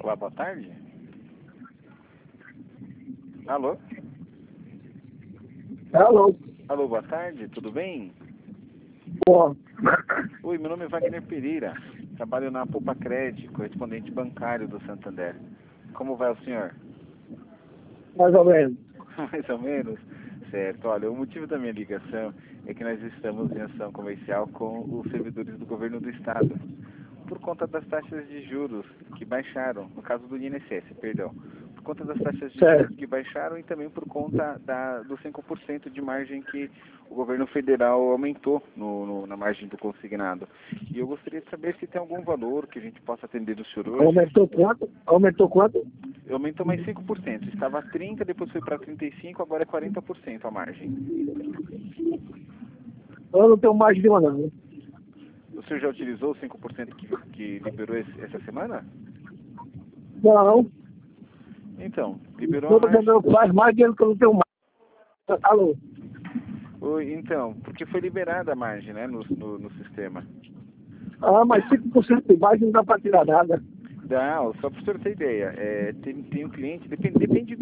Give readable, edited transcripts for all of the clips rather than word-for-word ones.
Olá, boa tarde. Alô? Alô? Alô, boa tarde, tudo bem? Bom, Oi, meu nome é Wagner Pereira. Trabalho na Poupa Cred, correspondente bancário do Santander. Como vai o senhor? mais ou menos. Mais ou menos? Certo. Olha, o motivo da minha ligação é que nós estamos em ação comercial com os servidores do governo do estado, por conta das taxas de juros que baixaram, no caso do INSS, perdão. Por conta das taxas de Certo. juros que baixaram e também por conta dos 5% de margem que o governo federal aumentou na margem do consignado. E eu gostaria de saber se tem algum valor que a gente possa atender do senhor hoje. Aumentou quanto? Aumentou quanto? Aumentou mais 5%. Estava 30%, depois foi para 35%, agora é 40% a margem. Eu não tenho mais de uma, não. O senhor já utilizou os 5% que liberou essa semana? Não, Então, liberou a todo margem. mundo faz mais dinheiro que eu não tenho mais. Alô? Oi, então, porque foi liberada a margem, né, no sistema. Ah, mas 5% de baixo não dá para tirar nada. Dá, só para o senhor ter ideia, tem um cliente, depende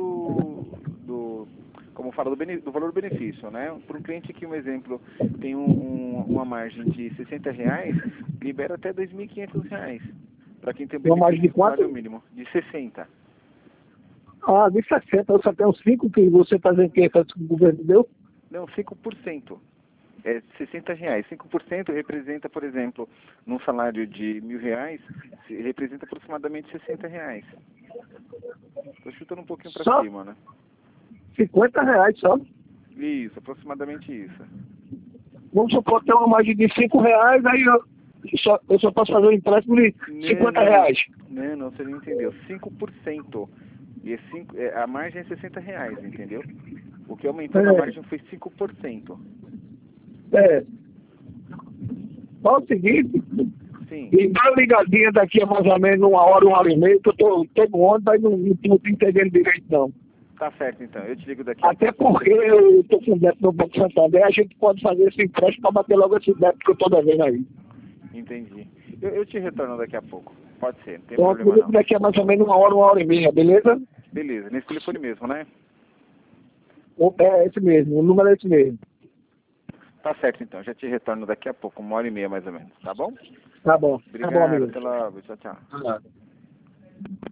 como fala, do valor do benefício, né? Para um cliente que, um exemplo, tem uma margem de R$ 60, libera até R$ 2.500. Para quem tem Uma margem de benefício quanto? salário mínimo, de 60. Ah, de 60. Eu só tenho 5 que você está dizendo que o governo deu. Não, 5%. É R$ 60. 5% representa, por exemplo, num salário de R$ 1.000, representa aproximadamente R$ 60. Estou chutando um pouquinho para Só cima, né? R$ 50 só. Isso, aproximadamente isso. Vamos supor que tem uma margem de R$ 5, aí eu só posso fazer um empréstimo de R$ 50. Não, você não entendeu. 5%. E a margem é R$ 60, entendeu? O que aumentou na margem foi 5%. É. Fala o seguinte, Sim, e dá uma ligadinha daqui a mais ou menos uma hora e meia, que eu tô no ônibus, mas não tô entendendo direito não. tá certo então. Eu te ligo daqui a Até pouco. porque eu tô com débito no Banco Santander, a gente pode fazer esse empréstimo para bater logo esse débito que eu tô devendo aí. Entendi. Eu te retorno daqui a pouco. Pode ser, não tem Então, problema não. daqui a mais ou menos uma hora e meia, beleza? Beleza, nesse telefone mesmo, né? É esse mesmo, o número é esse mesmo. Tá certo então. Já te retorno daqui a pouco, 1h30 mais ou menos, tá bom? Tá bom, Obrigado, amigo. até logo. Tchau, tchau. Tá.